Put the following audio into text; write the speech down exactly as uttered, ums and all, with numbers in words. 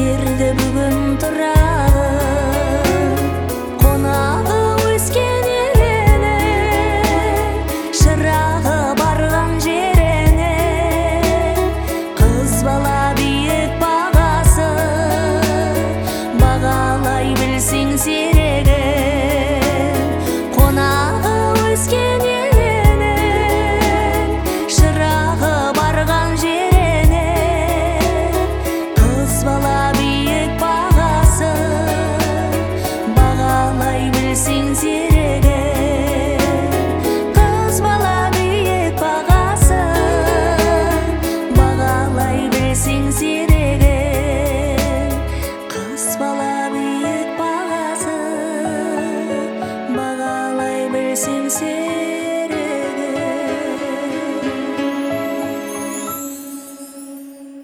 жерде бүгін тұрады, қонағы өскен еліне, шырағы барған жеріне. Қыз бала биік бағасы, бағалай білсең серігін. Қонағы өскен еліне, шырағы барған жеріне. Қыз бала биік бағасы, бағалай білсең серігін. Қыз бала биік бағасы, бағалай білсең серігін. Қыз бала биік бағасы, бағалай білсең серігін.